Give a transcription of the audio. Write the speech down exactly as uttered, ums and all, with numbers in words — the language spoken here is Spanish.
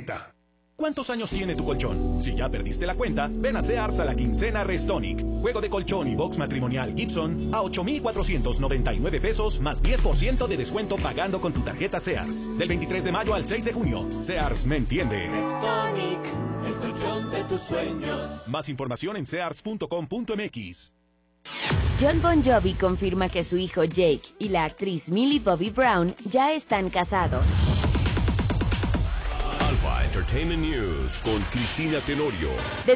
necesita. ¿Cuántos años tiene tu colchón? Si ya perdiste la cuenta, ven a Sears a la quincena Restonic. Juego de colchón y box matrimonial Gibson a ocho mil cuatrocientos noventa y nueve pesos más diez por ciento de descuento pagando con tu tarjeta Sears. Del veintitrés de mayo al seis de junio. Sears me entiende. Restonic, el colchón de tus sueños. Más información en sears punto com punto m x. Jon Bon Jovi confirma que su hijo Jake y la actriz Millie Bobby Brown ya están casados. Alpha Entertainment News con Cristina Tenorio.